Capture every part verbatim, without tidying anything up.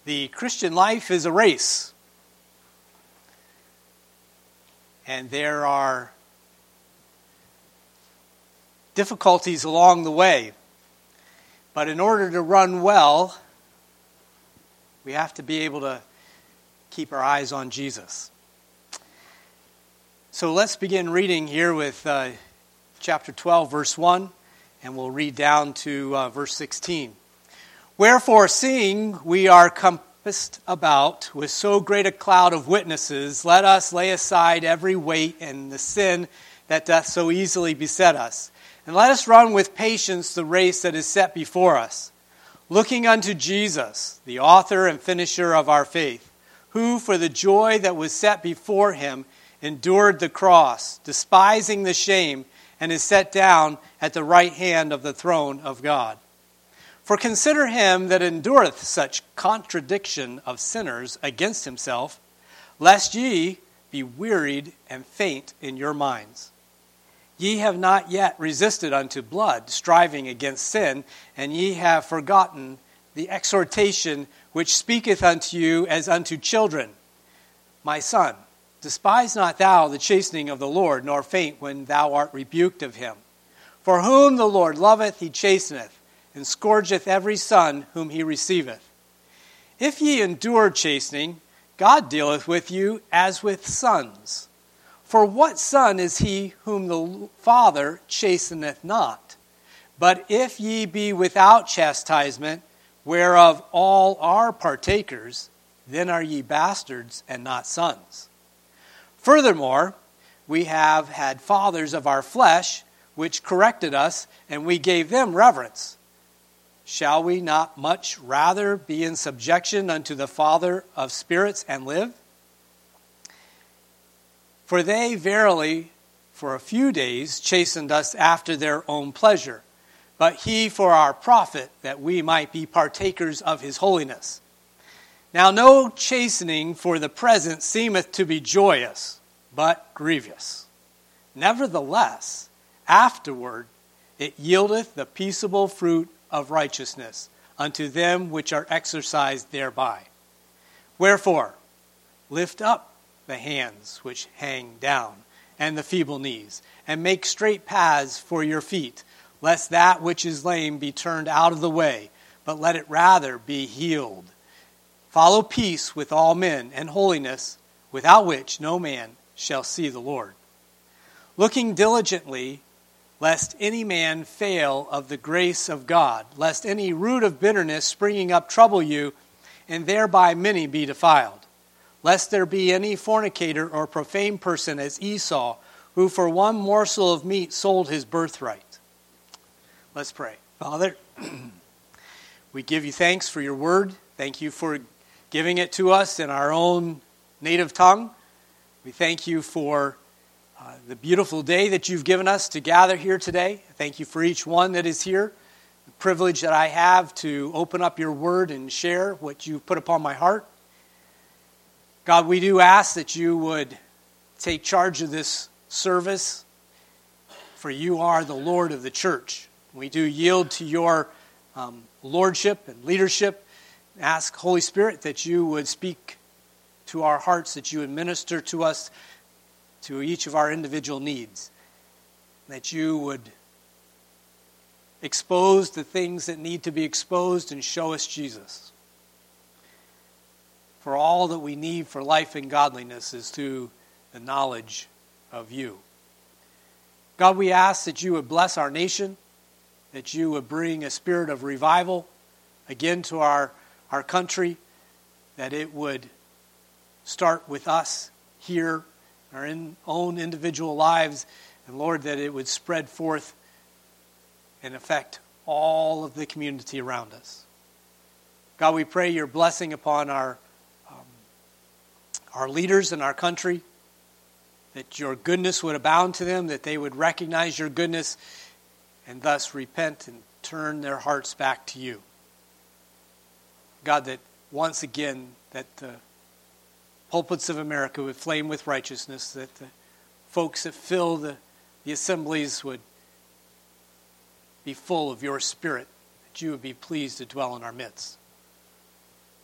The Christian life is a race. And there are difficulties along the way. But in order to run well, we have to be able to keep our eyes on Jesus. So let's begin reading here with uh, chapter twelve, verse one, and we'll read down to uh, verse sixteen. Wherefore, seeing we are compassed about with so great a cloud of witnesses, let us lay aside every weight and the sin that doth so easily beset us, and let us run with patience the race that is set before us, looking unto Jesus, the author and finisher of our faith, who for the joy that was set before him endured the cross, despising the shame, and is set down at the right hand of the throne of God. For consider him that endureth such contradiction of sinners against himself, lest ye be wearied and faint in your minds. Ye have not yet resisted unto blood, striving against sin, and ye have forgotten the exhortation which speaketh unto you as unto children. My son, despise not thou the chastening of the Lord, nor faint when thou art rebuked of him. For whom the Lord loveth, he chasteneth, and scourgeth every son whom he receiveth. If ye endure chastening, God dealeth with you as with sons. For what son is he whom the Father chasteneth not? But if ye be without chastisement, whereof all are partakers, then are ye bastards and not sons. Furthermore, we have had fathers of our flesh, which corrected us, and we gave them reverence. Shall we not much rather be in subjection unto the Father of spirits and live? For they verily for a few days chastened us after their own pleasure, but he for our profit, that we might be partakers of his holiness. Now no chastening for the present seemeth to be joyous, but grievous. Nevertheless, afterward it yieldeth the peaceable fruit of righteousness unto them which are exercised thereby. Wherefore, lift up the hands which hang down, and the feeble knees, and make straight paths for your feet, lest that which is lame be turned out of the way, but let it rather be healed. Follow peace with all men, and holiness, without which no man shall see the Lord. Looking diligently, lest any man fail of the grace of God, lest any root of bitterness springing up trouble you, and thereby many be defiled. Lest there be any fornicator or profane person as Esau, who for one morsel of meat sold his birthright. Let's pray. Father, we give you thanks for your word. Thank you for giving it to us in our own native tongue. We thank you for Uh, the beautiful day that you've given us to gather here today. Thank you for each one that is here. The privilege that I have to open up your word and share what you've put upon my heart. God, we do ask that you would take charge of this service, for you are the Lord of the church. We do yield to your um, lordship and leadership. Ask, Holy Spirit, that you would speak to our hearts, that you would minister to us, to each of our individual needs, that you would expose the things that need to be exposed and show us Jesus. For all that we need for life and godliness is through the knowledge of you. God, we ask that you would bless our nation, that you would bring a spirit of revival again to our, our country, that it would start with us here, our in, own individual lives, and Lord, that it would spread forth and affect all of the community around us. God, we pray your blessing upon our um, our leaders in our country, that your goodness would abound to them, that they would recognize your goodness and thus repent and turn their hearts back to you. God, that once again, that the pulpits of America would flame with righteousness, that the folks that fill the, the assemblies would be full of your Spirit, that you would be pleased to dwell in our midst.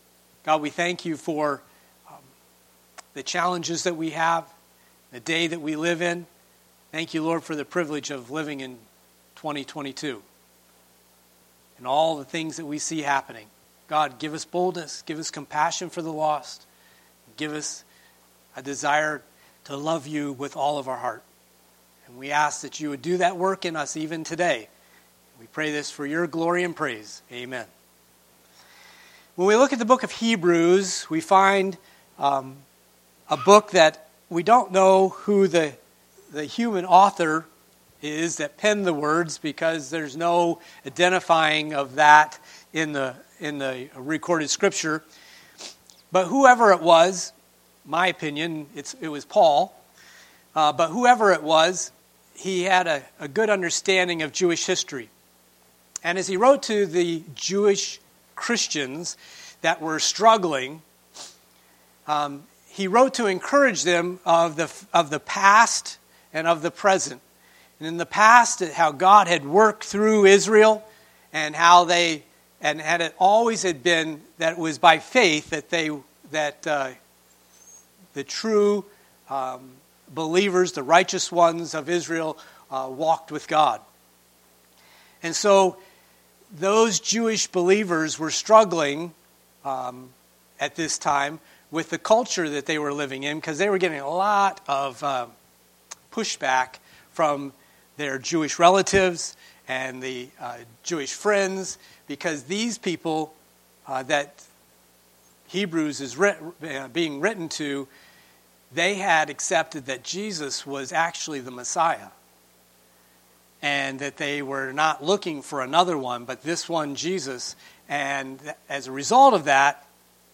God, we thank you for um, the challenges that we have, the day that we live in. Thank you, Lord, for the privilege of living in twenty twenty-two and all the things that we see happening. God, give us boldness, give us compassion for the lost, give us a desire to love you with all of our heart. And we ask that you would do that work in us even today. We pray this for your glory and praise. Amen. When we look at the book of Hebrews, we find um, a book that we don't know who the, the human author is that penned the words, because there's no identifying of that in the in the recorded scripture. But whoever it was, my opinion, it's, it was Paul, uh, but whoever it was, he had a, a good understanding of Jewish history. And as he wrote to the Jewish Christians that were struggling, um, he wrote to encourage them of the of the past and of the present. And in the past, how God had worked through Israel, and how they and had it always had been that it was by faith that they that uh, the true um, believers, the righteous ones of Israel, uh, walked with God. And so those Jewish believers were struggling um, at this time with the culture that they were living in, because they were getting a lot of uh, pushback from their Jewish relatives and the uh, Jewish friends, because these people uh, that Hebrews is writ- uh, being written to, they had accepted that Jesus was actually the Messiah, and that they were not looking for another one, but this one, Jesus. And as a result of that,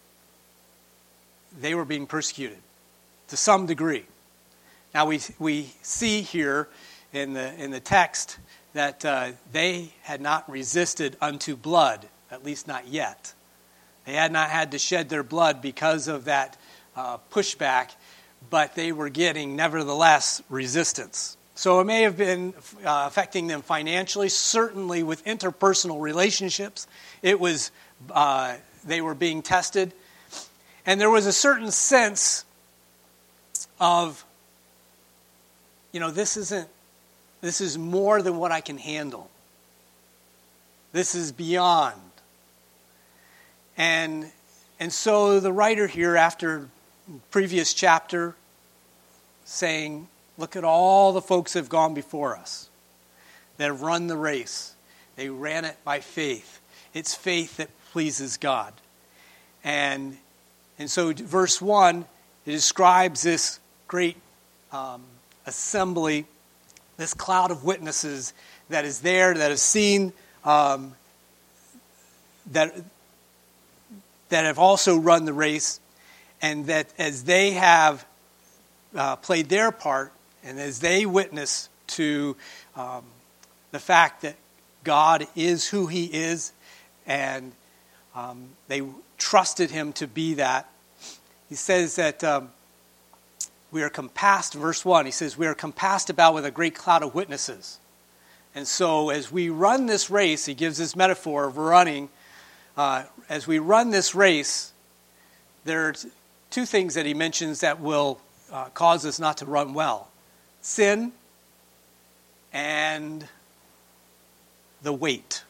they were being persecuted to some degree. Now we we see here in the in the text that uh, they had not resisted unto blood, at least not yet. They had not had to shed their blood because of that uh, pushback, but they were getting, nevertheless, resistance. So it may have been uh, affecting them financially, certainly with interpersonal relationships. It was uh, they were being tested, and there was a certain sense of, you know, this isn't. This is more than what I can handle. This is beyond. And and so the writer here, after previous chapter, saying, look at all the folks that have gone before us, that have run the race. They ran it by faith. It's faith that pleases God. And, and so verse one, it describes this great um, assembly, this cloud of witnesses that is there, that have seen, um, that, that have also run the race, and that as they have uh, played their part, and as they witness to um, the fact that God is who He is, and um, they trusted Him to be that, he says that um, we are compassed, verse one, he says, we are compassed about with a great cloud of witnesses. And so as we run this race, he gives this metaphor of running. Uh, as we run this race, there are two things that he mentions that will uh, cause us not to run well. Sin and the weight.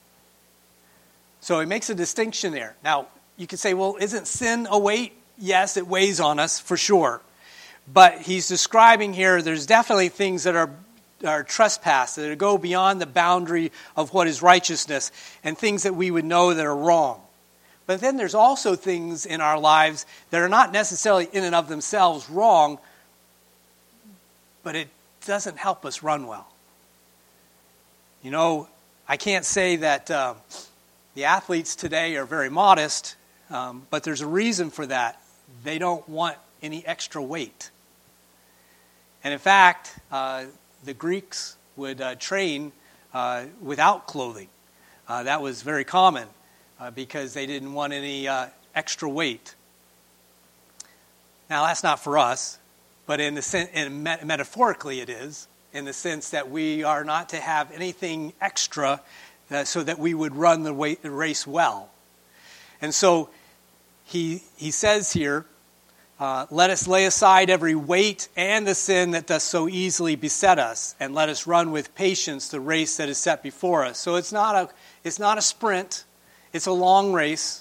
So he makes a distinction there. Now, you could say, well, isn't sin a weight? Yes, it weighs on us, for sure. But he's describing here, there's definitely things that are, are trespass, that go beyond the boundary of what is righteousness, and things that we would know that are wrong. But then there's also things in our lives that are not necessarily in and of themselves wrong, but it doesn't help us run well. You know, I can't say that uh, the athletes today are very modest, um, but there's a reason for that. They don't want any extra weight. And in fact, uh, the Greeks would uh, train uh, without clothing. Uh, that was very common uh, because they didn't want any uh, extra weight. Now, that's not for us, but in the sen- in met- metaphorically it is, in the sense that we are not to have anything extra uh, so that we would run the, way- the race well. And so he, he says here, uh, let us lay aside every weight and the sin that does so easily beset us, and let us run with patience the race that is set before us. So it's not a, it's not a sprint, it's a long race.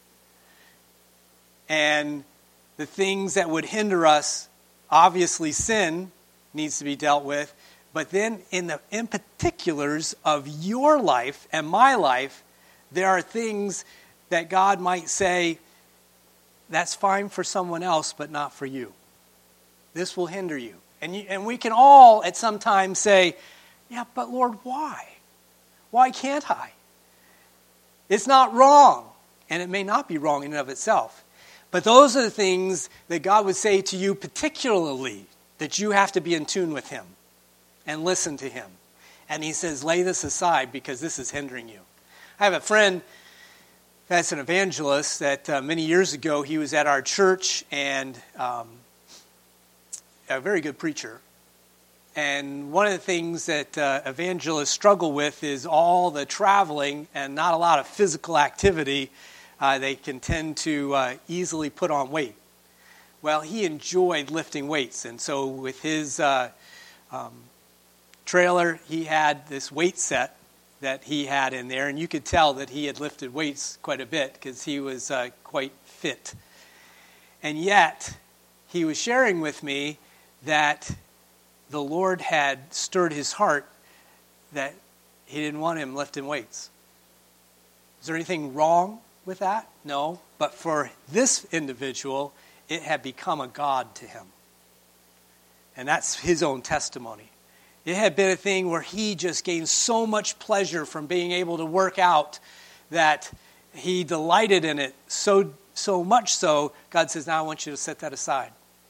And the things that would hinder us, obviously sin needs to be dealt with, but then in the in particulars of your life and my life, there are things that God might say, that's fine for someone else, but not for you. This will hinder you. And you, and we can all at some time say, yeah, but Lord, why? Why can't I? It's not wrong. And it may not be wrong in and of itself. But those are the things that God would say to you particularly, that you have to be in tune with him and listen to him. And he says, lay this aside because this is hindering you. I have a friend that's an evangelist that uh, many years ago he was at our church, and um, a very good preacher. And one of the things that uh, evangelists struggle with is all the traveling and not a lot of physical activity. Uh, they can tend to uh, easily put on weight. Well, he enjoyed lifting weights, and so with his uh, um, trailer, he had this weight set that he had in there, and you could tell that he had lifted weights quite a bit because he was uh, quite fit. And yet, he was sharing with me that the Lord had stirred his heart that he didn't want him lifting weights. Is there anything wrong with that? No. But for this individual, it had become a god to him. And that's his own testimony. It had been a thing where he just gained so much pleasure from being able to work out that he delighted in it so so much so, God says, now I want you to set that aside.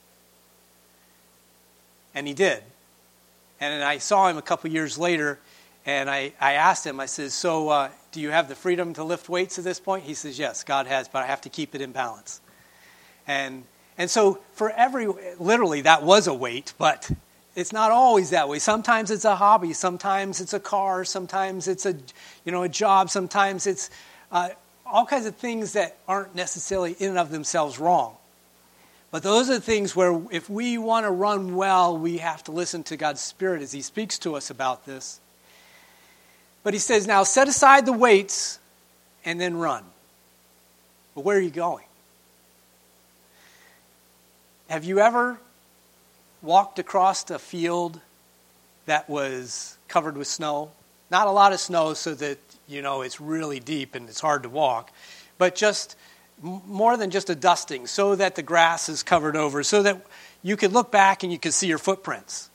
And he did. And I saw him a couple years later, and I, I asked him, I said, so uh, do you have the freedom to lift weights at this point? He says, yes, God has, but I have to keep it in balance. And and so for every, literally that was a weight, but it's not always that way. Sometimes it's a hobby. Sometimes it's a car. Sometimes it's a, you know, a job. Sometimes it's uh, all kinds of things that aren't necessarily in and of themselves wrong. But those are the things where if we want to run well, we have to listen to God's Spirit as he speaks to us about this. But he says, now set aside the weights and then run. But where are you going? Have you ever walked across a field that was covered with snow? Not a lot of snow so that, you know, it's really deep and it's hard to walk, but just m- more than just a dusting so that the grass is covered over, so that you could look back and you could see your footprints.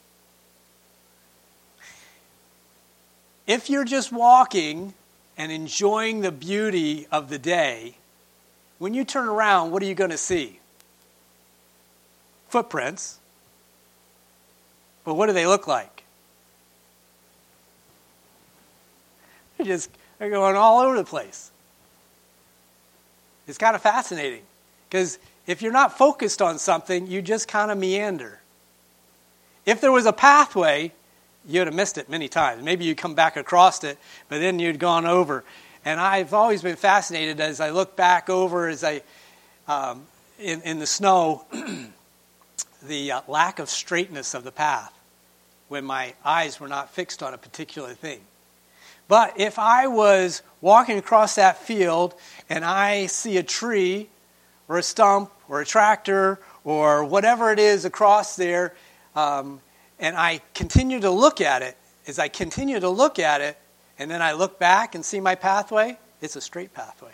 If you're just walking and enjoying the beauty of the day, when you turn around, what are you going to see? Footprints. But what do they look like? They're just they're going all over the place. It's kind of fascinating because if you're not focused on something, you just kind of meander. If there was a pathway, you'd have missed it many times. Maybe you'd come back across it, but then you'd gone over. And I've always been fascinated as I look back over, as I um, in, in the snow, the uh, lack of straightness of the path when my eyes were not fixed on a particular thing. But if I was walking across that field and I see a tree or a stump or a tractor or whatever it is across there, um, and I continue to look at it, as I continue to look at it, and then I look back and see my pathway, it's a straight pathway.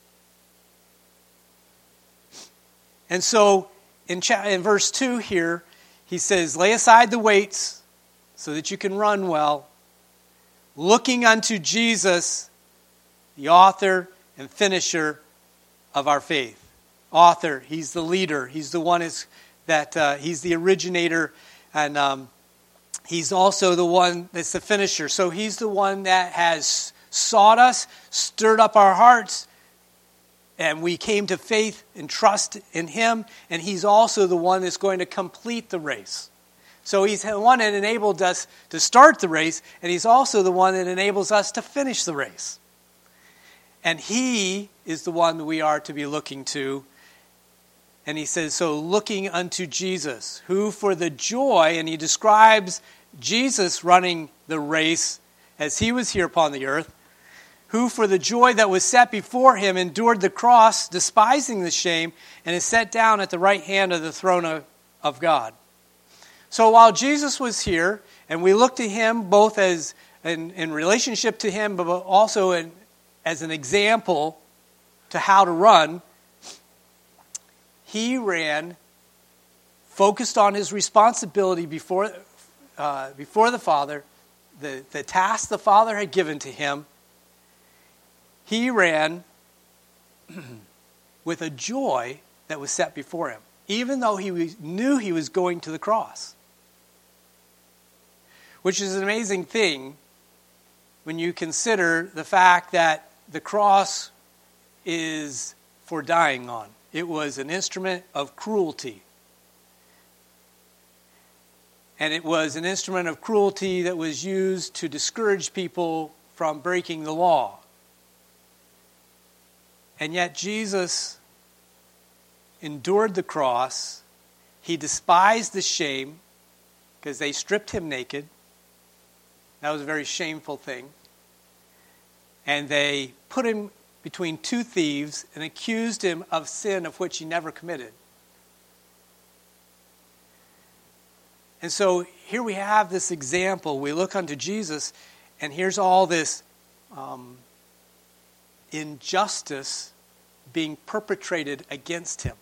And so in, cha- in verse two here, he says, lay aside the weights so that you can run well, looking unto Jesus, the author and finisher of our faith. Author, he's the leader. He's the one is that uh, he's the originator, and um, he's also the one that's the finisher. So he's the one that has sought us, stirred up our hearts, and we came to faith and trust in him, and he's also the one that's going to complete the race. So he's the one that enabled us to start the race, and he's also the one that enables us to finish the race. And he is the one that we are to be looking to And he says, so looking unto Jesus, who for the joy, and he describes Jesus running the race as he was here upon the earth, who for the joy that was set before him endured the cross, despising the shame, and is set down at the right hand of the throne of, of God. So while Jesus was here, and we look to him both as in, in relationship to him, but also in, as an example to how to run, he ran focused on his responsibility before, uh, before the Father, the, the task the Father had given to him. He ran with a joy that was set before him, even though he was, knew he was going to the cross. Which is an amazing thing when you consider the fact that the cross is for dying on. It was an instrument of cruelty. And it was an instrument of cruelty that was used to discourage people from breaking the law. And yet Jesus endured the cross. He despised the shame because they stripped him naked. That was a very shameful thing. And they put him between two thieves and accused him of sin of which he never committed. And so here we have this example. We look unto Jesus, and here's all this um, injustice being perpetrated against him.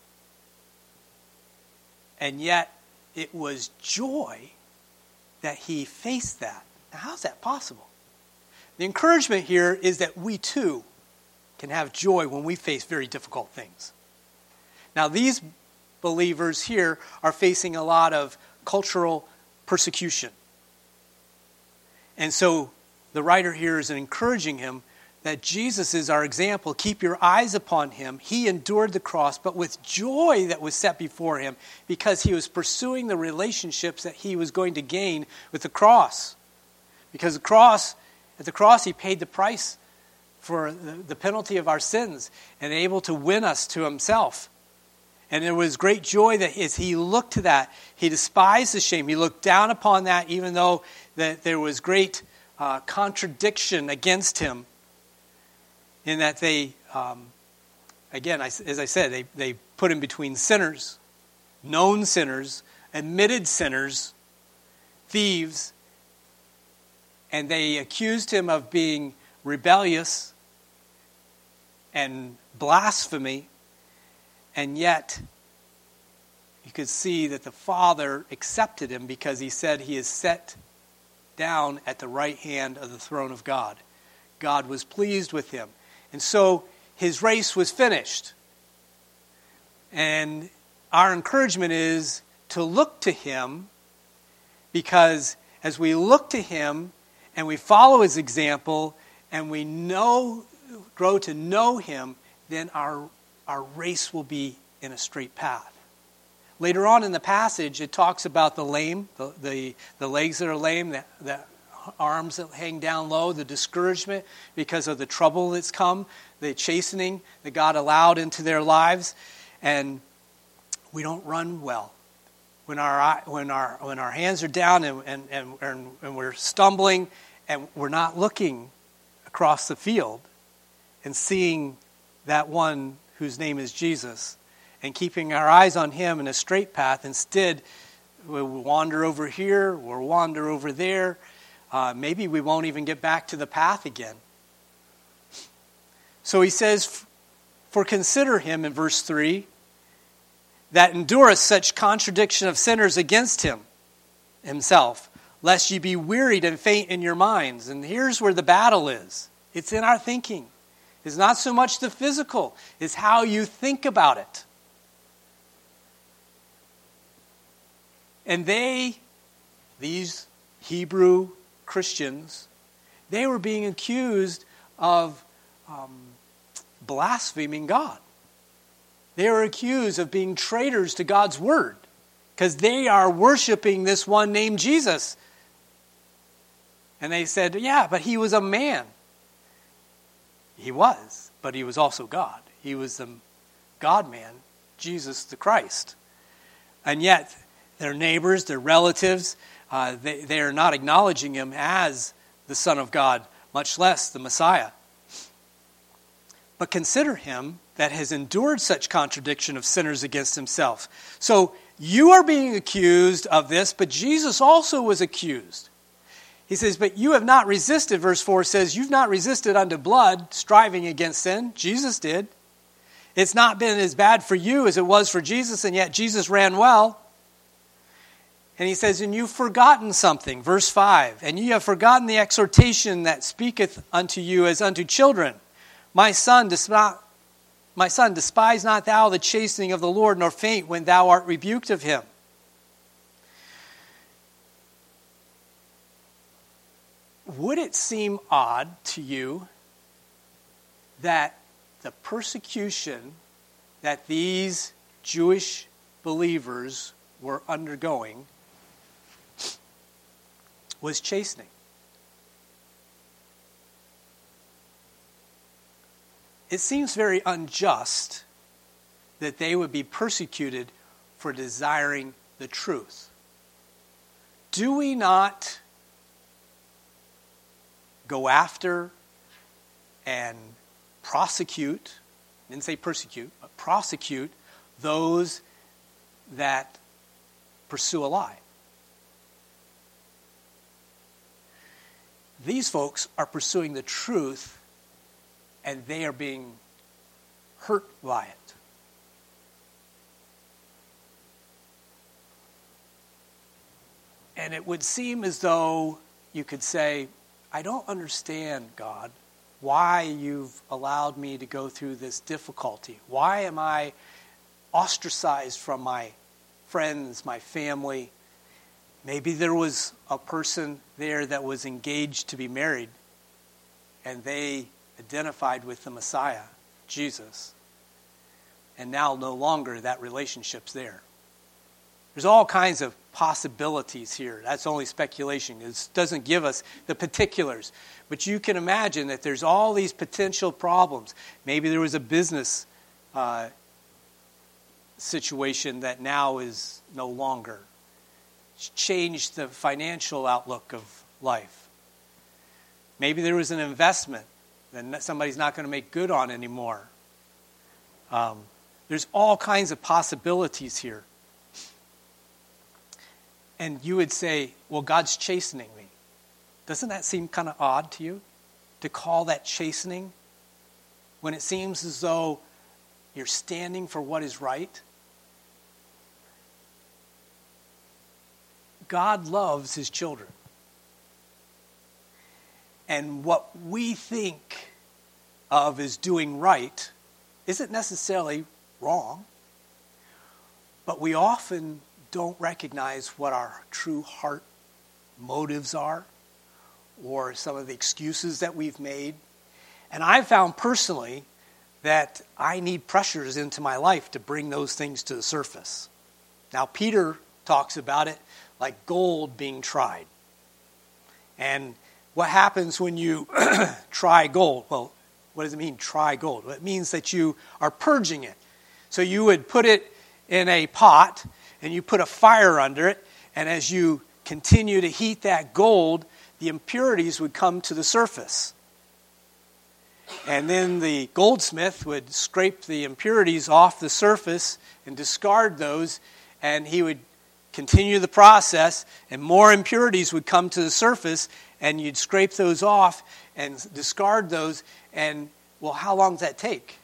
And yet it was joy that he faced that. Now, how's that possible? The encouragement here is that we too can have joy when we face very difficult things. Now, these believers here are facing a lot of cultural persecution. And so the writer here is encouraging him that Jesus is our example. Keep your eyes upon him. He endured the cross, but with joy that was set before him because he was pursuing the relationships that he was going to gain with the cross. Because the cross, at the cross, he paid the price for the, the penalty of our sins and able to win us to himself. And there was great joy that as he looked to that, he despised the shame. He looked down upon that even though that there was great uh, contradiction against him in that they, um, again, I, as I said, they, they put him between sinners, known sinners, admitted sinners, thieves, and they accused him of being rebellious and blasphemy, and yet you could see that the Father accepted him because he said he is set down at the right hand of the throne of God. God was pleased with him. And so his race was finished. And our encouragement is to look to him, because as we look to him and we follow his example and we know, grow to know him, then our, our race will be in a straight path. Later on in the passage, it talks about the lame, the, the, the legs that are lame, the, the arms that hang down low, the discouragement because of the trouble that's come, the chastening that God allowed into their lives, and we don't run well. When our when our when our hands are down and and, and, and we're stumbling and we're not looking across the field and seeing that one whose name is Jesus and keeping our eyes on him in a straight path, instead we wander over here or wander over there. Uh, maybe we won't even get back to the path again. So he says, for consider him in verse three, that endureth such contradiction of sinners against him himself, lest ye be wearied and faint in your minds. And here's where the battle is. It's in our thinking. It's not so much the physical, it's how you think about it. And they, these Hebrew Christians, they were being accused of um, blaspheming God. They were accused of being traitors to God's word because they are worshiping this one named Jesus. And they said, yeah, but he was a man. He was, but he was also God. He was the God-man, Jesus the Christ. And yet, their neighbors, their relatives, uh, they, they are not acknowledging him as the Son of God, much less the Messiah. But consider him that has endured such contradiction of sinners against himself. So you are being accused of this, but Jesus also was accused. He says, but you have not resisted, verse four says, you've not resisted unto blood, striving against sin. Jesus did. It's not been as bad for you as it was for Jesus, and yet Jesus ran well. And he says, and you've forgotten something, verse five, and ye have forgotten the exhortation that speaketh unto you as unto children. My son, despise, my son, despise not thou the chastening of the Lord, nor faint when thou art rebuked of him. Would it seem odd to you that the persecution that these Jewish believers were undergoing was chastening? It seems very unjust that they would be persecuted for desiring the truth. Do we not go after and prosecute, I didn't say persecute, but prosecute those that pursue a lie? These folks are pursuing the truth, and they are being hurt by it. And it would seem as though you could say, I don't understand, God, why you've allowed me to go through this difficulty. Why am I ostracized from my friends, my family? Maybe there was a person there that was engaged to be married, and they identified with the Messiah, Jesus. And now no longer that relationship's there. There's all kinds of possibilities here. That's only speculation. It doesn't give us the particulars. But you can imagine that there's all these potential problems. Maybe there was a business uh, situation that now is no longer. It's changed the financial outlook of life. Maybe there was an investment that somebody's not going to make good on anymore. Um, there's all kinds of possibilities here. And you would say, well, God's chastening me. Doesn't that seem kind of odd to you? To call that chastening when it seems as though you're standing for what is right? God loves his children. And what we think of as doing right isn't necessarily wrong. But we often don't recognize what our true heart motives are, or some of the excuses that we've made. And I've found personally that I need pressures into my life to bring those things to the surface. Now, Peter talks about it like gold being tried. And what happens when you try gold? Well, what does it mean, try gold? Well, it means that you are purging it. So you would put it in a pot, and you put a fire under it, and as you continue to heat that gold, the impurities would come to the surface. And then the goldsmith would scrape the impurities off the surface and discard those, and he would continue the process, and more impurities would come to the surface, and you'd scrape those off and discard those, and, well, how long does that take?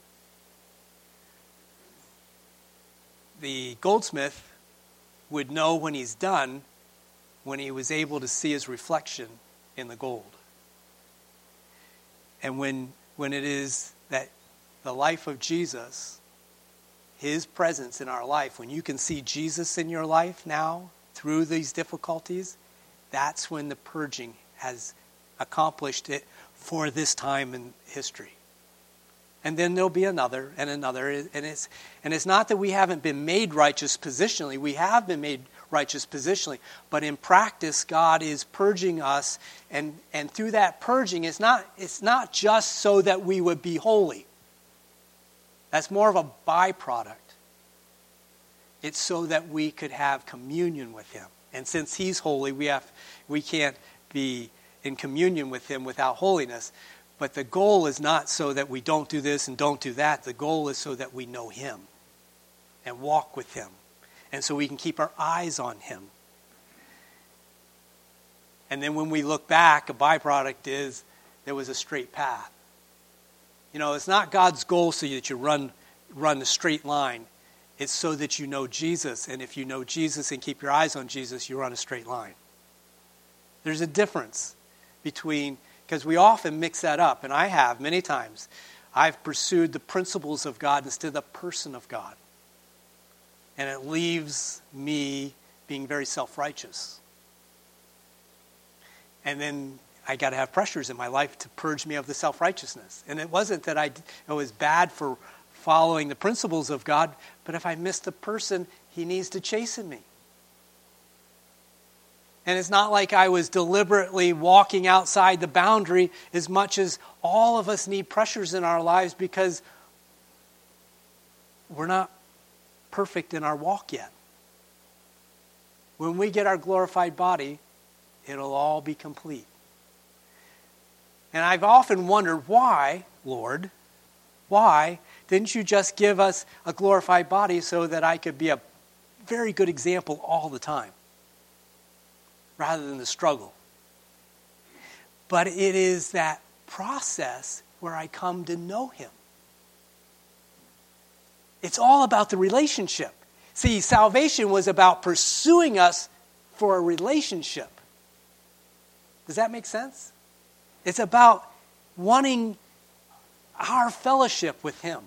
The goldsmith would know when he's done when he was able to see his reflection in the gold. And when when it is that the life of Jesus, his presence in our life, when you can see Jesus in your life now through these difficulties, that's when the purging has accomplished it for this time in history. And then there'll be another and another. And it's and it's not that we haven't been made righteous positionally. We have been made righteous positionally. But in practice, God is purging us. And, and through that purging, it's not, it's not just so that we would be holy. That's more of a byproduct. It's so that we could have communion with him. And since he's holy, we have we can't be in communion with him without holiness. But the goal is not so that we don't do this and don't do that. The goal is so that we know him and walk with him. And so we can keep our eyes on him. And then when we look back, a byproduct is there was a straight path. You know, it's not God's goal so that you run, run a straight line. It's so that you know Jesus. And if you know Jesus and keep your eyes on Jesus, you run a straight line. There's a difference between, because we often mix that up, and I have many times. I've pursued the principles of God instead of the person of God. And it leaves me being very self-righteous. And then I got to have pressures in my life to purge me of the self-righteousness. And it wasn't that I it was bad for following the principles of God, but if I miss the person, he needs to chasten me. And it's not like I was deliberately walking outside the boundary, as much as all of us need pressures in our lives because we're not perfect in our walk yet. When we get our glorified body, it'll all be complete. And I've often wondered, why, Lord, why didn't you just give us a glorified body so that I could be a very good example all the time, rather than the struggle? But it is that process where I come to know him. It's all about the relationship. See, salvation was about pursuing us for a relationship. Does that make sense? It's about wanting our fellowship with him.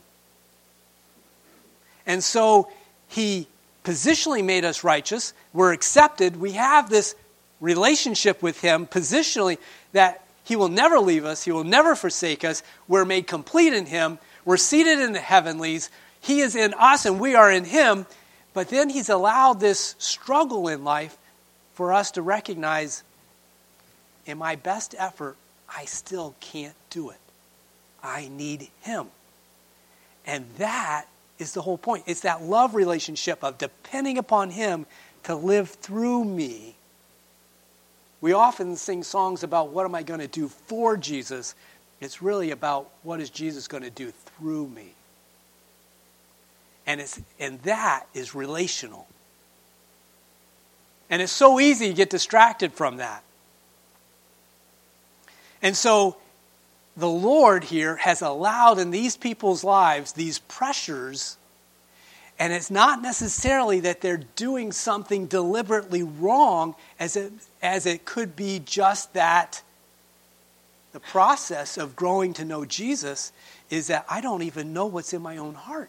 And so he positionally made us righteous. We're accepted. We have this relationship with him positionally that he will never leave us. He will never forsake us. We're made complete in him. We're seated in the heavenlies. He is in us and we are in him. But then he's allowed this struggle in life for us to recognize, in my best effort, I still can't do it. I need him. And that is the whole point. It's that love relationship of depending upon him to live through me. We often sing songs about what am I going to do for Jesus. It's really about what is Jesus going to do through me. And it's and that is relational. And it's so easy to get distracted from that. And so the Lord here has allowed in these people's lives these pressures, and it's not necessarily that they're doing something deliberately wrong, as it, as it could be just that the process of growing to know Jesus is that I don't even know what's in my own heart.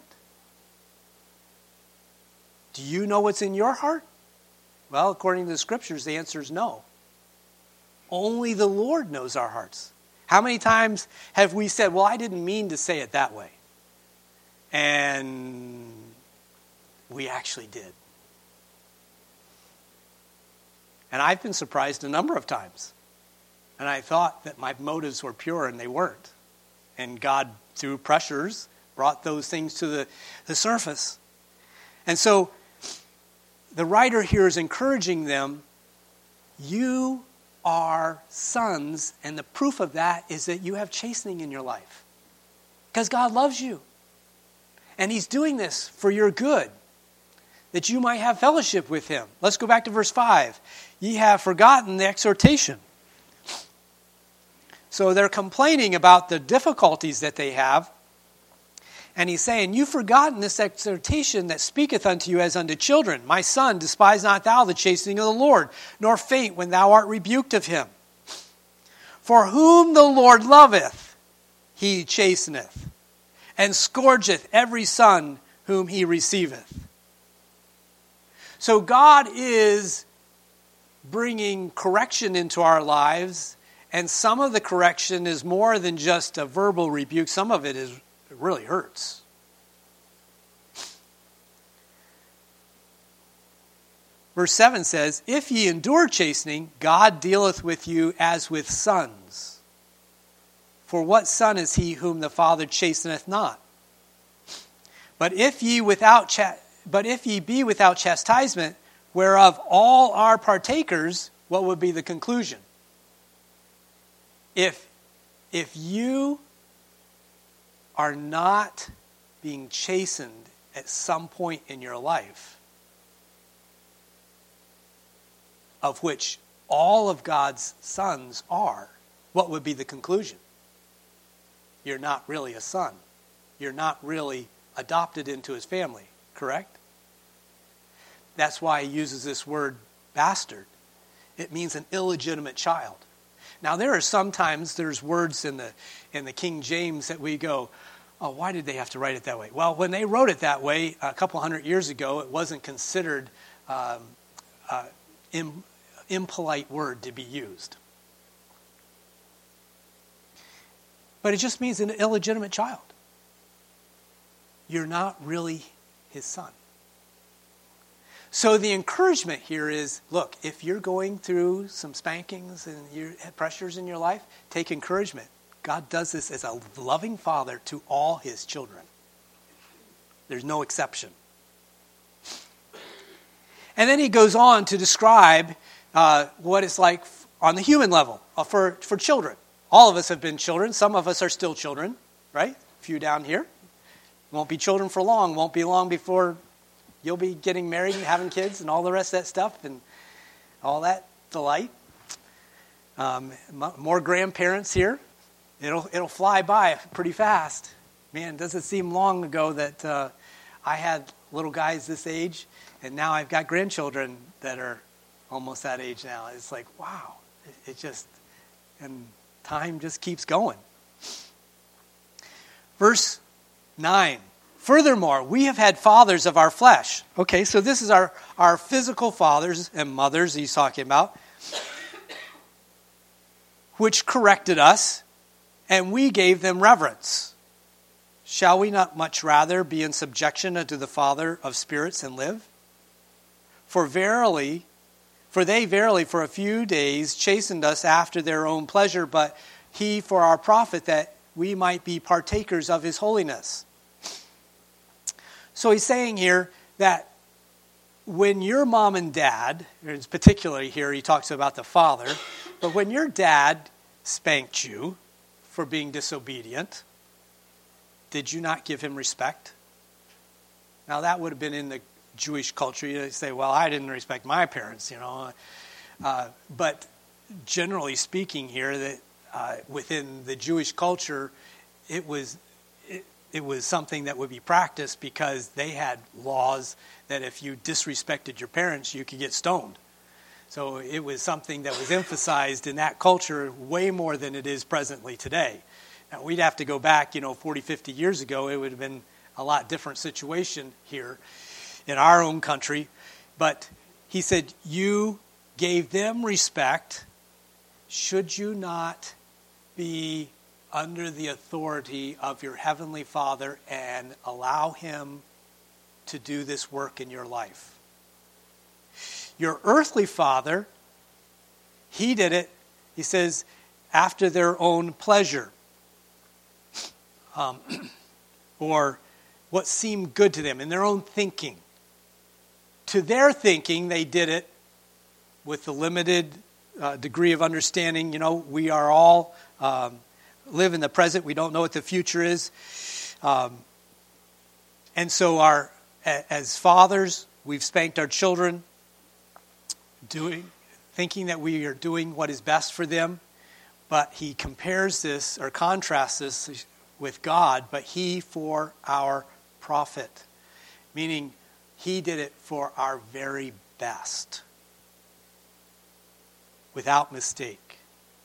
Do you know what's in your heart? Well, according to the scriptures, the answer is no. Only the Lord knows our hearts. How many times have we said, well, I didn't mean to say it that way? And we actually did. And I've been surprised a number of times. And I thought that my motives were pure and they weren't. And God, through pressures, brought those things to the, the surface. And so the writer here is encouraging them, you are sons, and the proof of that is that you have chastening in your life. Because God loves you. And he's doing this for your good, that you might have fellowship with him. Let's go back to verse five. Ye have forgotten the exhortation. So they're complaining about the difficulties that they have. And he's saying, you've forgotten this exhortation that speaketh unto you as unto children. My son, despise not thou the chastening of the Lord, nor faint when thou art rebuked of him. For whom the Lord loveth, he chasteneth, and scourgeth every son whom he receiveth. So God is bringing correction into our lives, and some of the correction is more than just a verbal rebuke. Some of it is It really hurts. Verse seven says, if ye endure chastening, God dealeth with you as with sons. For what son is he whom the Father chasteneth not? But if ye without cha- but if ye be without chastisement, whereof all are partakers, what would be the conclusion? If, if you are not being chastened at some point in your life, of which all of God's sons are, what would be the conclusion? You're not really a son. You're not really adopted into his family, correct? That's why he uses this word bastard. It means an illegitimate child. Now there are sometimes there's words in the in the King James that we go, oh, why did they have to write it that way? Well, when they wrote it that way a couple hundred years ago, it wasn't considered um, uh, im, impolite word to be used. But it just means an illegitimate child. You're not really his son. So the encouragement here is, look, if you're going through some spankings and your pressures in your life, take encouragement. God does this as a loving father to all his children. There's no exception. And then he goes on to describe uh, what it's like on the human level uh, for, for children. All of us have been children. Some of us are still children, right? A few down here. Won't be children for long. Won't be long before you'll be getting married and having kids and all the rest of that stuff and all that delight. Um, more grandparents here. It'll it'll fly by pretty fast. Man, does it seem long ago that uh, I had little guys this age, and now I've got grandchildren that are almost that age now. It's like, wow. It, it just, and time just keeps going. Verse nine. Furthermore, we have had fathers of our flesh. Okay, so this is our, our physical fathers and mothers he's talking about, which corrected us, and we gave them reverence. Shall we not much rather be in subjection unto the Father of spirits and live? For verily, for they verily for a few days chastened us after their own pleasure, but he for our profit, that we might be partakers of his holiness. So he's saying here that when your mom and dad, particularly here he talks about the father, but when your dad spanked you for being disobedient, did you not give him respect? Now that would have been in the Jewish culture. You say, well, I didn't respect my parents, you know. Uh, but generally speaking here, that uh, within the Jewish culture, it was it, it was something that would be practiced because they had laws that if you disrespected your parents, you could get stoned. So it was something that was emphasized in that culture way more than it is presently today. Now, we'd have to go back, you know, forty, fifty years ago. It would have been a lot different situation here in our own country. But he said, you gave them respect. Should you not be under the authority of your heavenly Father and allow him to do this work in your life? Your earthly father, he did it, he says, after their own pleasure. Um, or what seemed good to them in their own thinking. To their thinking, they did it with the limited uh, degree of understanding. You know, we are all um, live in the present. We don't know what the future is. Um, and so our, as fathers, we've spanked our children, doing, thinking that we are doing what is best for them. But he compares this or contrasts this with God, but he for our profit. Meaning, he did it for our very best. Without mistake.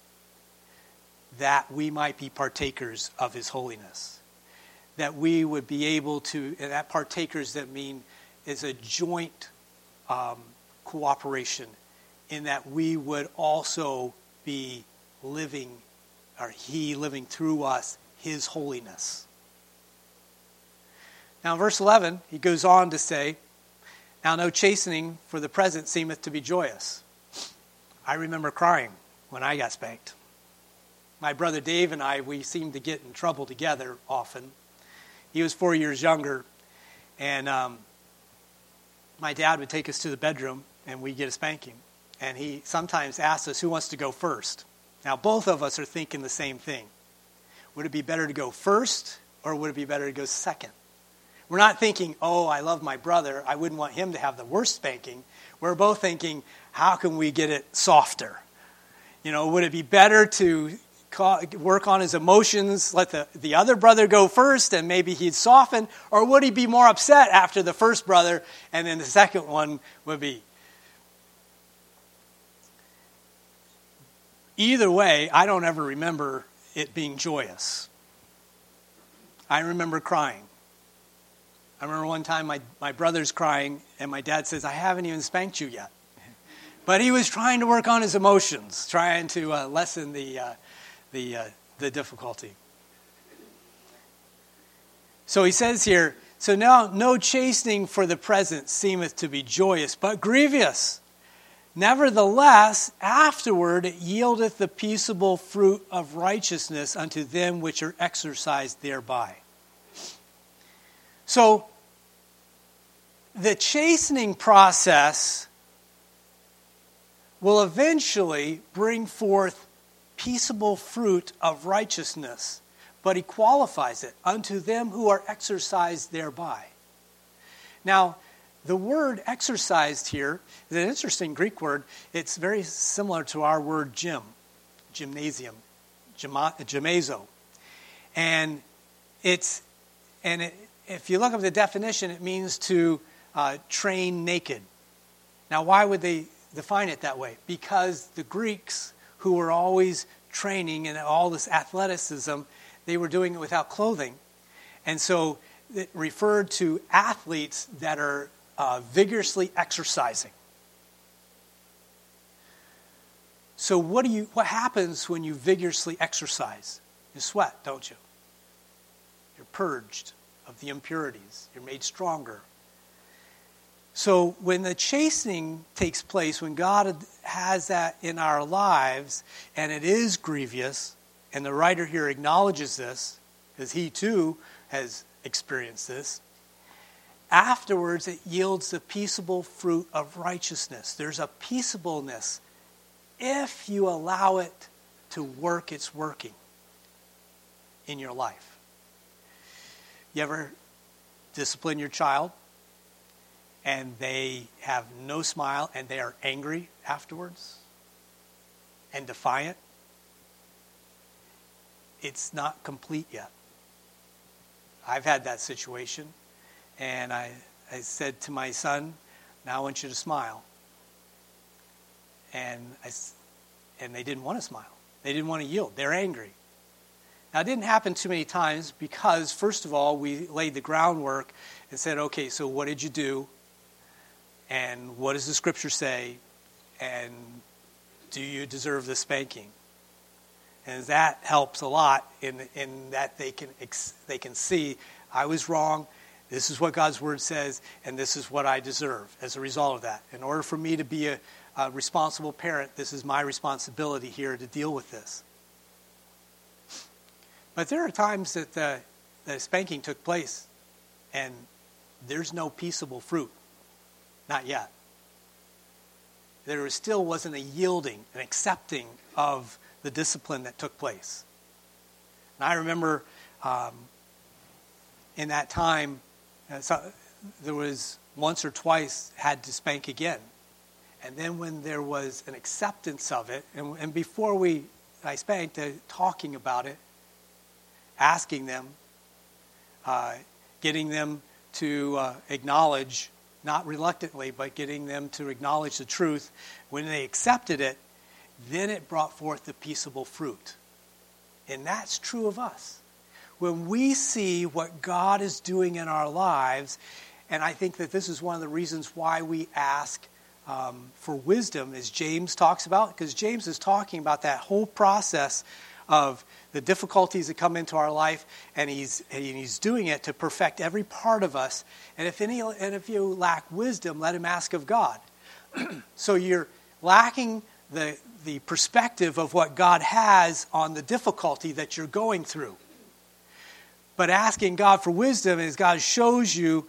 That we might be partakers of his holiness. That we would be able to, and that partakers that mean is a joint um, cooperation in that we would also be living, or he living through us, his holiness. Now in verse eleven, he goes on to say, now no chastening for the present seemeth to be joyous. I remember crying when I got spanked. My brother Dave and I, we seemed to get in trouble together often. He was four years younger, and um, my dad would take us to the bedroom and we'd get a spanking. And he sometimes asked us who wants to go first. Now, both of us are thinking the same thing. Would it be better to go first or would it be better to go second? We're not thinking, oh, I love my brother. I wouldn't want him to have the worst spanking. We're both thinking, how can we get it softer? You know, would it be better to call, work on his emotions, let the, the other brother go first and maybe he'd soften? Or would he be more upset after the first brother and then the second one would be? Either way, I don't ever remember it being joyous. I remember crying. I remember one time my, my brother's crying, and my dad says, I haven't even spanked you yet. But he was trying to work on his emotions, trying to uh, lessen the, uh, the, uh, the difficulty. So he says here, so now no chastening for the present seemeth to be joyous, but grievous. Nevertheless, afterward it yieldeth the peaceable fruit of righteousness unto them which are exercised thereby. So, the chastening process will eventually bring forth peaceable fruit of righteousness, but he qualifies it, unto them who are exercised thereby. Now, the word exercised here is an interesting Greek word. It's very similar to our word gym, gymnasium, gymazo. And it's and it, if you look up the definition, it means to uh, train naked. Now, why would they define it that way? Because the Greeks, who were always training in all this athleticism, they were doing it without clothing. And so it referred to athletes that are uh, vigorously exercising. So what do you? What happens when you vigorously exercise? You sweat, don't you? You're purged of the impurities. You're made stronger. So when the chastening takes place, when God has that in our lives, and it is grievous, and the writer here acknowledges this, because he too has experienced this, afterwards it yields the peaceable fruit of righteousness. There's a peaceableness if you allow it to work its working in your life. You ever discipline your child and they have no smile and they are angry afterwards and defiant? It's not complete yet. I've had that situation, and I, I said to my son, now I want you to smile. And I, and they didn't want to smile. They didn't want to yield. They're angry. Now, it didn't happen too many times because, first of all, we laid the groundwork and said, okay, so what did you do? And what does the Scripture say? And do you deserve the spanking? And that helps a lot in in that they can they can see, I was wrong, this is what God's Word says, and this is what I deserve as a result of that. In order for me to be a, a responsible parent, this is my responsibility here to deal with this. But there are times that the, the spanking took place, and there's no peaceable fruit. Not yet. There still wasn't a yielding, an accepting of the discipline that took place. And I remember um, in that time, uh, so there was once or twice had to spank again. And then when there was an acceptance of it, and, and before we I spanked, uh, talking about it, asking them, uh, getting them to uh, acknowledge, not reluctantly, but getting them to acknowledge the truth. When they accepted it, then it brought forth the peaceable fruit. And that's true of us. When we see what God is doing in our lives, and I think that this is one of the reasons why we ask um, for wisdom, as James talks about, because James is talking about that whole process of the difficulties that come into our life, and he's and he's doing it to perfect every part of us. And if any and if you lack wisdom, let him ask of God. So you're lacking the the perspective of what God has on the difficulty that you're going through. But asking God for wisdom is God shows you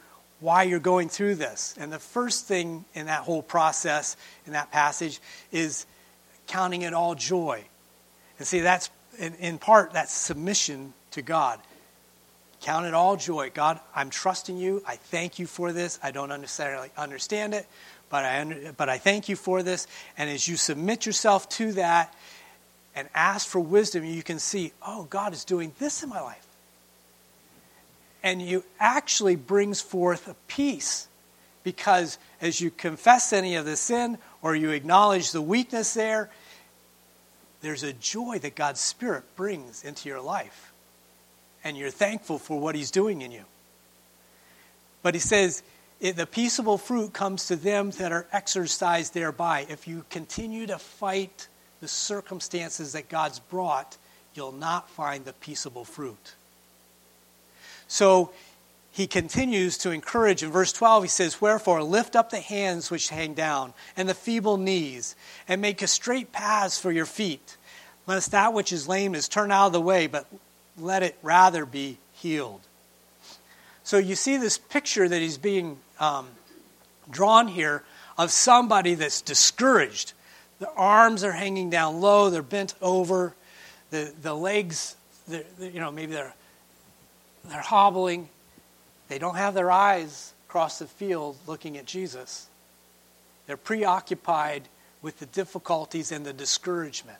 why you're going through this. And the first thing in that whole process, in that passage, is counting it all joy. And see, that's, in, in part, that's submission to God. Count it all joy. God, I'm trusting you. I thank you for this. I don't necessarily understand it, but I, under, but I thank you for this. And as you submit yourself to that and ask for wisdom, you can see, oh, God is doing this in my life. And you actually brings forth a peace, because as you confess any of the sin or you acknowledge the weakness there, there's a joy that God's Spirit brings into your life. And you're thankful for what he's doing in you. But he says, the peaceable fruit comes to them that are exercised thereby. If you continue to fight the circumstances that God's brought, you'll not find the peaceable fruit. So he continues to encourage. In verse twelve, he says, wherefore lift up the hands which hang down, and the feeble knees, and make a straight paths for your feet, lest that which is lame is turned out of the way, but let it rather be healed. So you see this picture that he's being um, drawn here of somebody that's discouraged. The arms are hanging down low, they're bent over, the the legs, they're, you know, maybe they're they're hobbling. They don't have their eyes across the field looking at Jesus. They're preoccupied with the difficulties and the discouragement.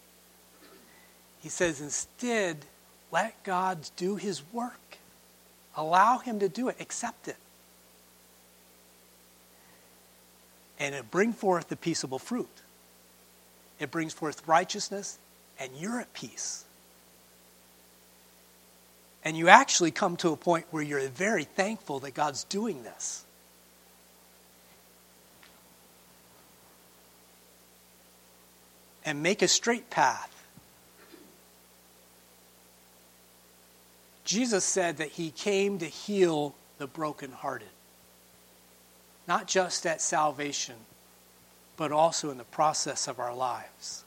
He says, instead, let God do his work. Allow him to do it. Accept it. And it brings forth the peaceable fruit. It brings forth righteousness, and you're at peace. And you actually come to a point where you're very thankful that God's doing this. And make a straight path. Jesus said that he came to heal the brokenhearted. Not just at salvation, but also in the process of our lives.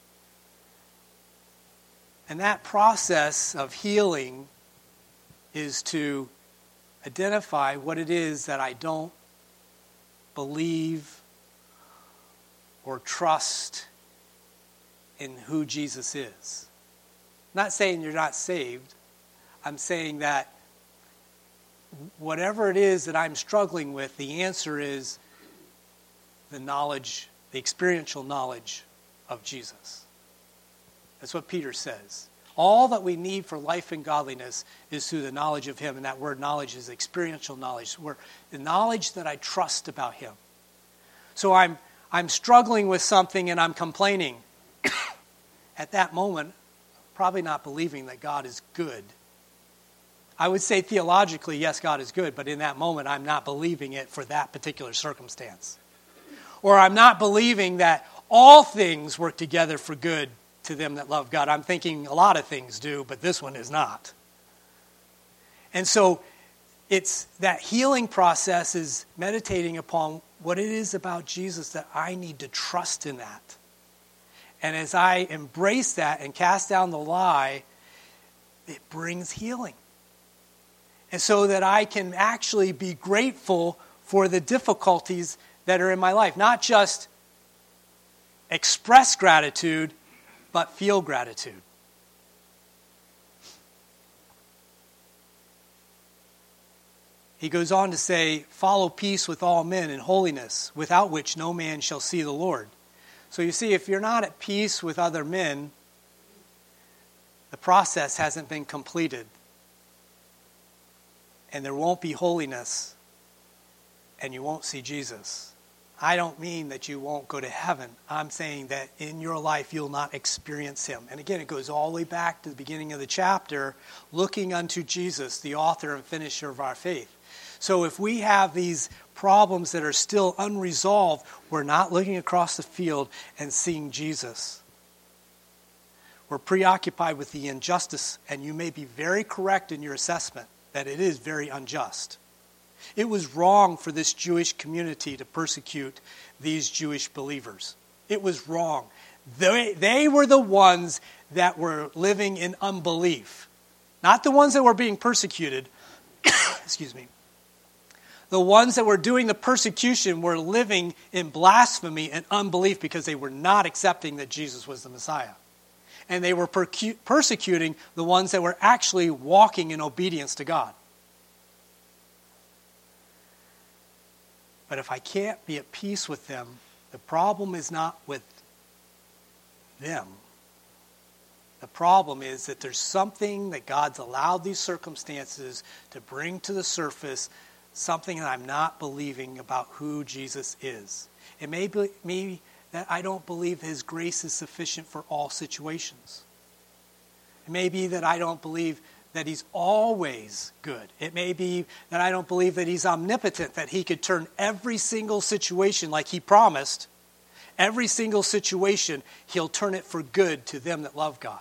And that process of healing is to identify what it is that I don't believe or trust in who Jesus is. I'm not saying you're not saved. I'm saying that whatever it is that I'm struggling with, the answer is the knowledge, the experiential knowledge of Jesus. That's what Peter says. All that we need for life and godliness is through the knowledge of him. And that word knowledge is experiential knowledge. Where the knowledge that I trust about him. So I'm I'm struggling with something and I'm complaining. At that moment, probably not believing that God is good. I would say theologically, yes, God is good, but in that moment, I'm not believing it for that particular circumstance. Or I'm not believing that all things work together for good to them that love God. I'm thinking a lot of things do, but this one is not. And so it's that healing process is meditating upon what it is about Jesus that I need to trust in that. And as I embrace that and cast down the lie, it brings healing. And so that I can actually be grateful for the difficulties that are in my life. Not just express gratitude, but feel gratitude. He goes on to say, follow peace with all men and holiness, without which no man shall see the Lord. So you see, if you're not at peace with other men, the process hasn't been completed. And there won't be holiness, and you won't see Jesus. I don't mean that you won't go to heaven. I'm saying that in your life you'll not experience him. And again, it goes all the way back to the beginning of the chapter, looking unto Jesus, the author and finisher of our faith. So if we have these problems that are still unresolved, we're not looking across the field and seeing Jesus. We're preoccupied with the injustice, and you may be very correct in your assessment that it is very unjust. It was wrong for this Jewish community to persecute these Jewish believers. It was wrong. They, they were the ones that were living in unbelief. Not the ones that were being persecuted. Excuse me. The ones that were doing the persecution were living in blasphemy and unbelief because they were not accepting that Jesus was the Messiah. And they were percu- persecuting the ones that were actually walking in obedience to God. But if I can't be at peace with them, the problem is not with them. The problem is that there's something that God's allowed these circumstances to bring to the surface, something that I'm not believing about who Jesus is. It may be me that I don't believe his grace is sufficient for all situations. It may be that I don't believe that he's always good. It may be that I don't believe that he's omnipotent, that he could turn every single situation like he promised. Every single situation, he'll turn it for good to them that love God.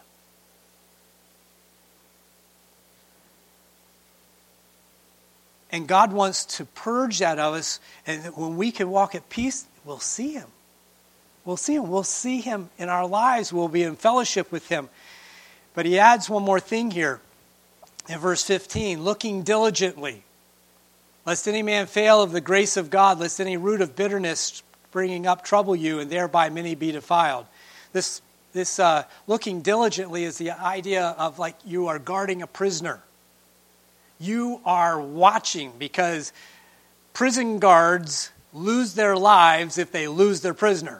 And God wants to purge that of us, and when we can walk at peace, we'll see him. We'll see him. We'll see him in our lives. We'll be in fellowship with him. But he adds one more thing here in verse fifteen, looking diligently, lest any man fail of the grace of God, lest any root of bitterness bringing up trouble you, and thereby many be defiled. This, this uh, looking diligently is the idea of like you are guarding a prisoner. You are watching, because prison guards lose their lives if they lose their prisoner.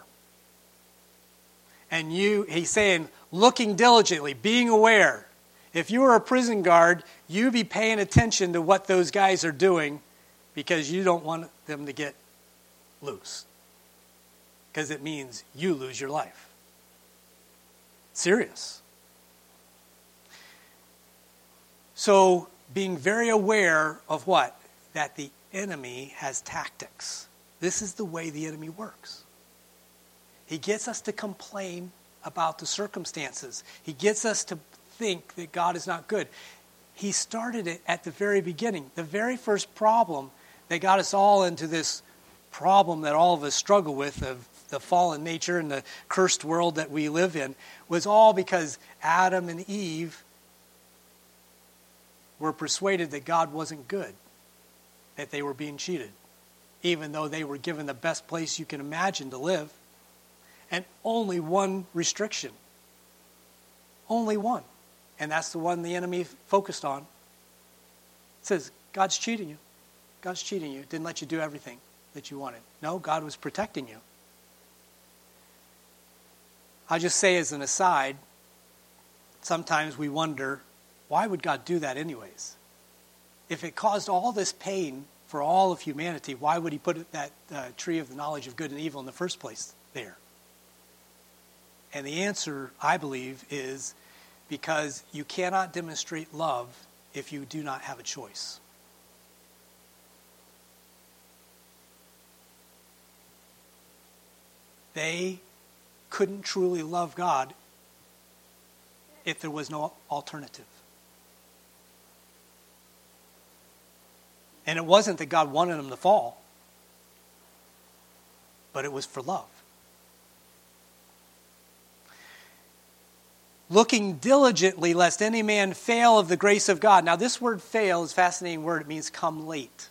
And you, he's saying, looking diligently, being aware. If you were a prison guard, you be paying attention to what those guys are doing, because you don't want them to get loose. Because it means you lose your life. Serious. So, being very aware of what? That the enemy has tactics. This is the way the enemy works. He gets us to complain about the circumstances. He gets us to think that God is not good. He started it at the very beginning. The very first problem that got us all into this problem that all of us struggle with, of the fallen nature and the cursed world that we live in, was all because Adam and Eve were persuaded that God wasn't good, that they were being cheated, even though they were given the best place you can imagine to live, and only one restriction. Only one. And that's the one the enemy focused on. It says, God's cheating you. God's cheating you. Didn't let you do everything that you wanted. No, God was protecting you. I'll just say as an aside, sometimes we wonder, why would God do that anyways? If it caused all this pain for all of humanity, why would he put that uh, tree of the knowledge of good and evil in the first place there? And the answer, I believe, is because you cannot demonstrate love if you do not have a choice. They couldn't truly love God if there was no alternative. And it wasn't that God wanted them to fall, but it was for love. Looking diligently, lest any man fail of the grace of God. Now, this word fail is a fascinating word. It means come late.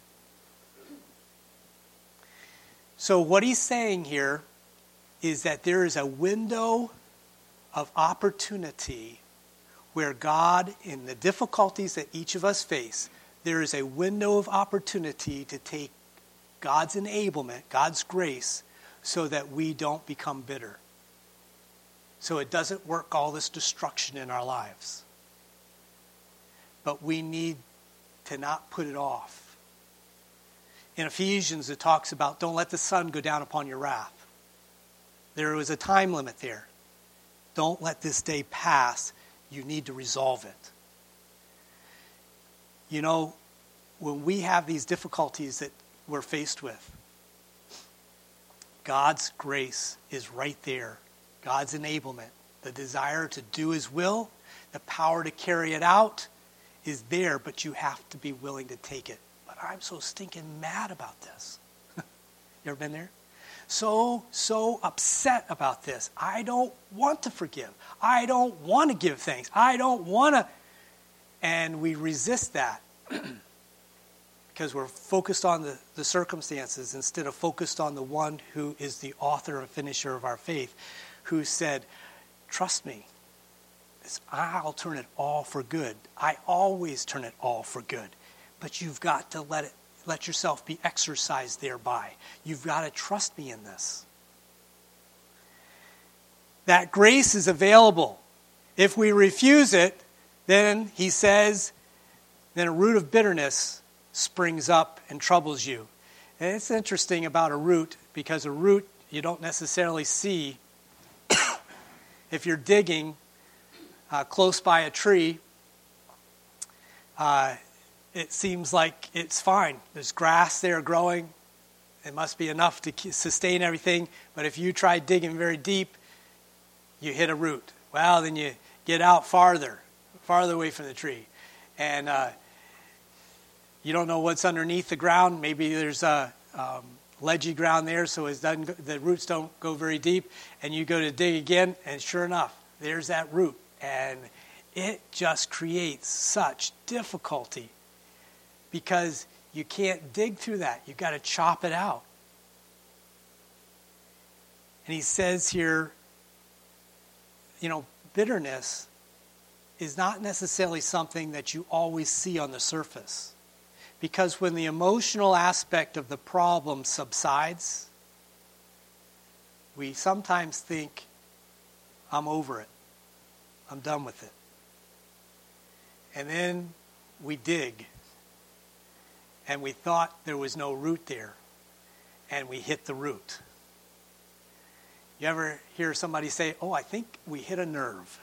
So what he's saying here is that there is a window of opportunity where God, in the difficulties that each of us face, there is a window of opportunity to take God's enablement, God's grace, so that we don't become bitter. So it doesn't work all this destruction in our lives. But we need to not put it off. In Ephesians, it talks about don't let the sun go down upon your wrath. There was a time limit there. Don't let this day pass. You need to resolve it. You know, when we have these difficulties that we're faced with, God's grace is right there. God's enablement, the desire to do his will, the power to carry it out is there, but you have to be willing to take it. But I'm so stinking mad about this. You ever been there? So, so upset about this. I don't want to forgive. I don't want to give thanks. I don't want to. And we resist that because we're focused on the, the circumstances instead of focused on the one who is the author and finisher of our faith, who said, trust me, I'll turn it all for good. I always turn it all for good. But you've got to let it, let yourself be exercised thereby. You've got to trust me in this. That grace is available. If we refuse it, then he says, then a root of bitterness springs up and troubles you. And it's interesting about a root, because a root you don't necessarily see. If you're digging uh, close by a tree, uh, it seems like it's fine. There's grass there growing. It must be enough to sustain everything. But if you try digging very deep, you hit a root. Well, then you get out farther, farther away from the tree. And uh, you don't know what's underneath the ground. Maybe there's a um, ledgy ground there, so it doesn't go, the roots don't go very deep. And you go to dig again, and sure enough, there's that root. And it just creates such difficulty because you can't dig through that. You've got to chop it out. And he says here, you know, bitterness is not necessarily something that you always see on the surface. Because when the emotional aspect of the problem subsides, we sometimes think, I'm over it. I'm done with it. And then we dig. And we thought there was no root there. And we hit the root. You ever hear somebody say, oh, I think we hit a nerve?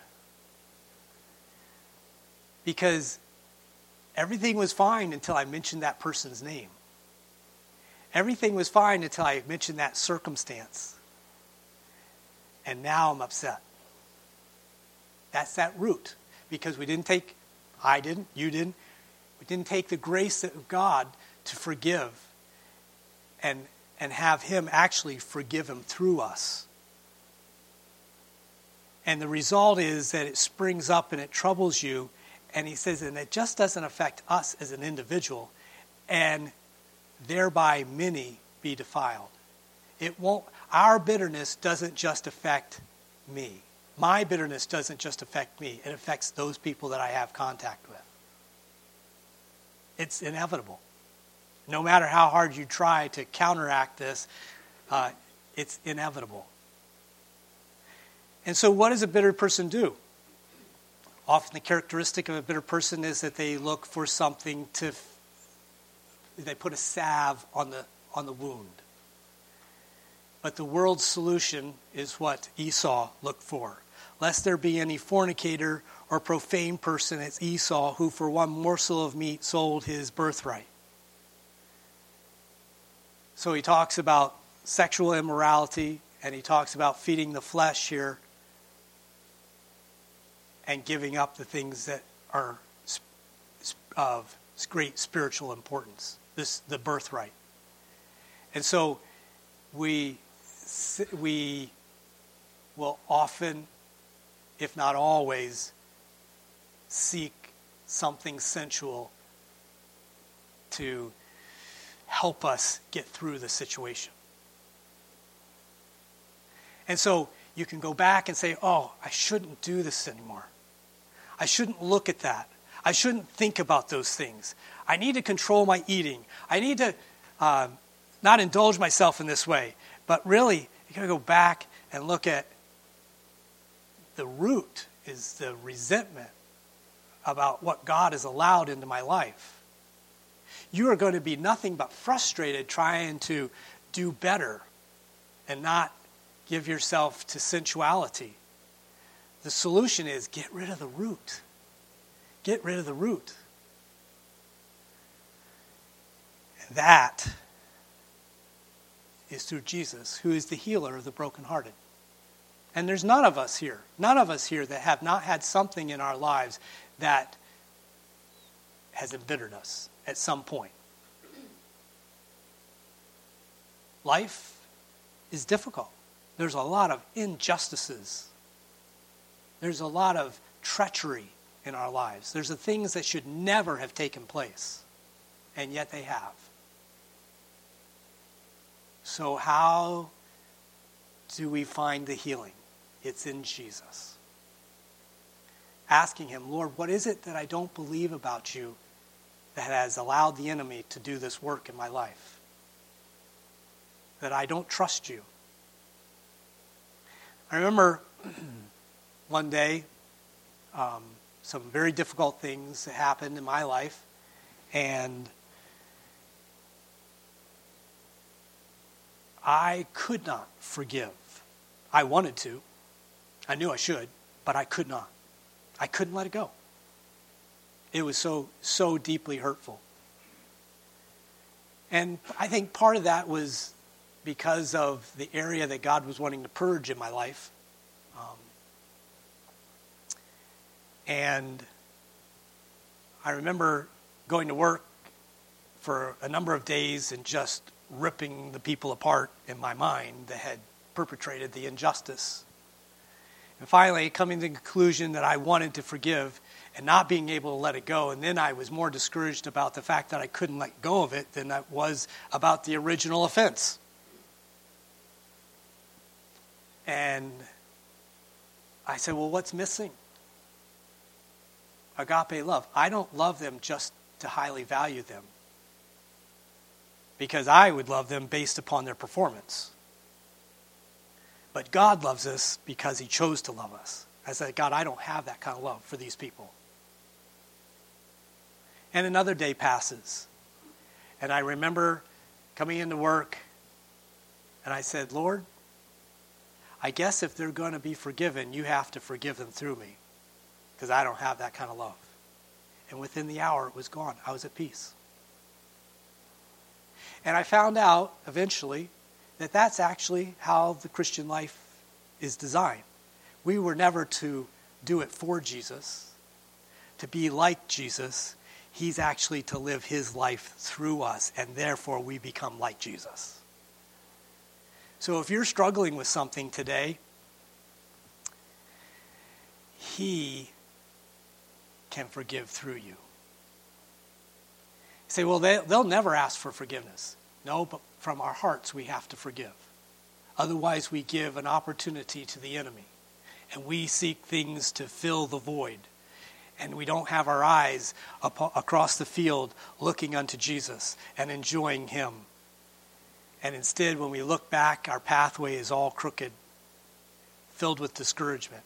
Because everything was fine until I mentioned that person's name. Everything was fine until I mentioned that circumstance. And now I'm upset. That's that root. Because we didn't take, I didn't, you didn't, we didn't take the grace of God to forgive and, and have him actually forgive him through us. And the result is that it springs up and it troubles you. And he says, and it just doesn't affect us as an individual, and thereby many be defiled. It won't, our bitterness doesn't just affect me. My bitterness doesn't just affect me. It affects those people that I have contact with. It's inevitable. No matter how hard you try to counteract this, uh, it's inevitable. And so what does a bitter person do? Often the characteristic of a bitter person is that they look for something to, they put a salve on the, on the wound. But the world's solution is what Esau looked for. Lest there be any fornicator or profane person as Esau, who for one morsel of meat sold his birthright. So he talks about sexual immorality, and he talks about feeding the flesh here, and giving up the things that are of great spiritual importance, this the birthright. And so we we will often, if not always, seek something sensual to help us get through the situation. And so you can go back and say, oh, I shouldn't do this anymore. I shouldn't look at that. I shouldn't think about those things. I need to control my eating. I need to uh, not indulge myself in this way. But really, you got to go back and look at the root is the resentment about what God has allowed into my life. You are going to be nothing but frustrated trying to do better and not give yourself to sensuality. The solution is get rid of the root. Get rid of the root. And that is through Jesus, who is the healer of the brokenhearted. And there's none of us here, none of us here that have not had something in our lives that has embittered us at some point. Life is difficult. There's a lot of injustices. There's a lot of treachery in our lives. There's the things that should never have taken place. and yet they have. So how do we find the healing? It's in Jesus. Asking him, Lord, what is it that I don't believe about you that has allowed the enemy to do this work in my life? That I don't trust you. I remember one day, um, some very difficult things happened in my life, and I could not forgive. I wanted to. I knew I should, but I could not. I couldn't let it go. It was so, so deeply hurtful. And I think part of that was because of the area that God was wanting to purge in my life. Um, and I remember going to work for a number of days and just ripping the people apart in my mind that had perpetrated the injustice. And finally coming to the conclusion that I wanted to forgive and not being able to let it go. And then I was more discouraged about the fact that I couldn't let go of it than I was about the original offense. And I said, well, what's missing? Agape love. I don't love them just to highly value them, because I would love them based upon their performance. But God loves us because he chose to love us. I said, God, I don't have that kind of love for these people. And another day passes. And I remember coming into work, and I said, Lord, I guess if they're going to be forgiven, you have to forgive them through me, because I don't have that kind of love. And within the hour, it was gone. I was at peace. And I found out eventually that that's actually how the Christian life is designed. We were never to do it for Jesus, to be like Jesus. He's actually to live his life through us, and therefore we become like Jesus. So if you're struggling with something today, he can forgive through you. You say, well, they, they'll never ask for forgiveness. No, but from our hearts we have to forgive. Otherwise we give an opportunity to the enemy. And we seek things to fill the void. And we don't have our eyes up, across the field looking unto Jesus and enjoying him. And instead, when we look back, our pathway is all crooked, filled with discouragement.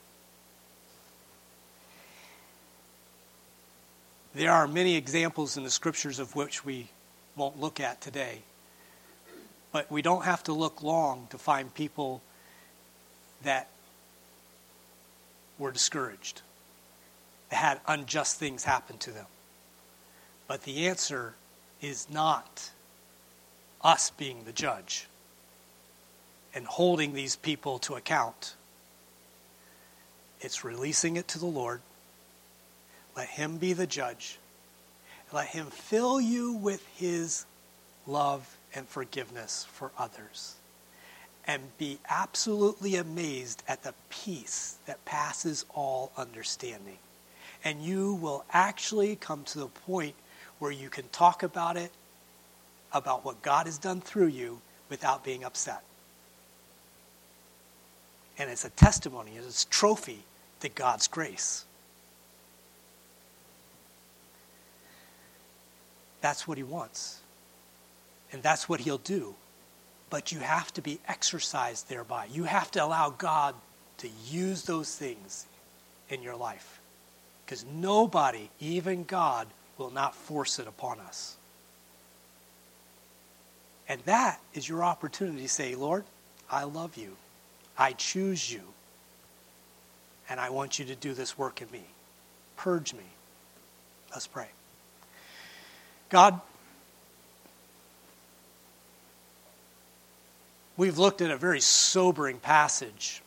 There are many examples in the scriptures of which we won't look at today. But we don't have to look long to find people that were discouraged, that had unjust things happen to them. But the answer is not us being the judge and holding these people to account. It's releasing it to the Lord. Let him be the judge. Let him fill you with his love and forgiveness for others. And be absolutely amazed at the peace that passes all understanding. And you will actually come to the point where you can talk about it, about what God has done through you, without being upset. And it's a testimony, it's a trophy to God's grace. That's what he wants. And that's what he'll do. But you have to be exercised thereby. You have to allow God to use those things in your life. Because nobody, even God, will not force it upon us. And that is your opportunity to say, Lord, I love you. I choose you. And I want you to do this work in me. Purge me. Let's pray. God, we've looked at a very sobering passage.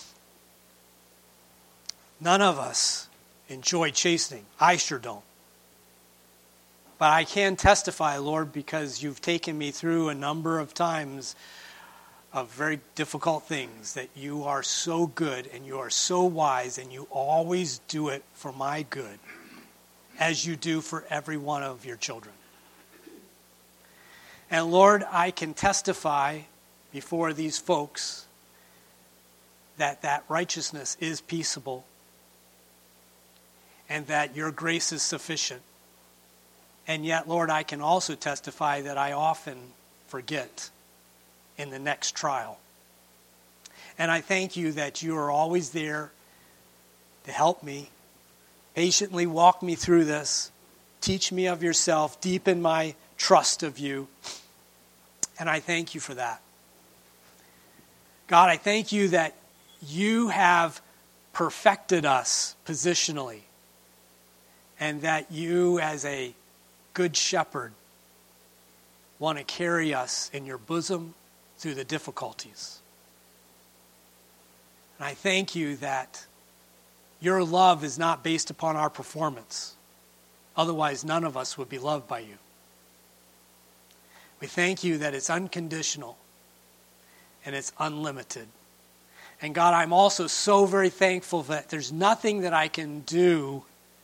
None of us enjoy chastening. I sure don't. But I can testify, Lord, because you've taken me through a number of times of very difficult things, that you are so good and you are so wise and you always do it for my good, as you do for every one of your children. And Lord, I can testify before these folks that that righteousness is peaceable and that your grace is sufficient. And yet, Lord, I can also testify that I often forget in the next trial. And I thank you that you are always there to help me, patiently walk me through this, teach me of yourself, deepen my trust of you. And I thank you for that. God, I thank you that you have perfected us positionally, and that you, as a good shepherd, want to carry us in your bosom through the difficulties. And I thank you that your love is not based upon our performance. Otherwise, none of us would be loved by you. We thank you that it's unconditional and it's unlimited. And God, I'm also so very thankful that there's nothing that I can do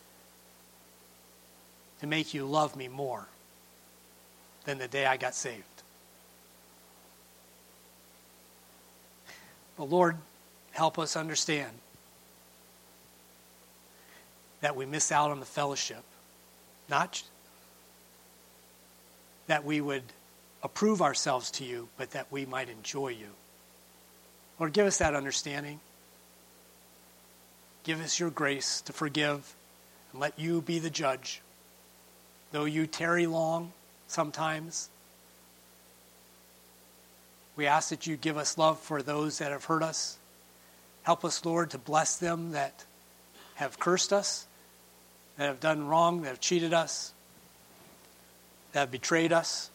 to make you love me more than the day I got saved. But Lord, help us understand that we miss out on the fellowship. Not that we would approve ourselves to you, but that we might enjoy you. Lord, give us that understanding. Give us your grace to forgive and let you be the judge. Though you tarry long sometimes, we ask that you give us love for those that have hurt us. Help us, Lord, to bless them that have cursed us, that have done wrong, that have cheated us, that have betrayed us.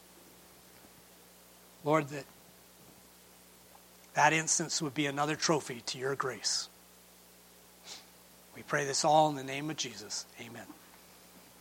Lord, that that instance would be another trophy to your grace. We pray this all in the name of Jesus. Amen.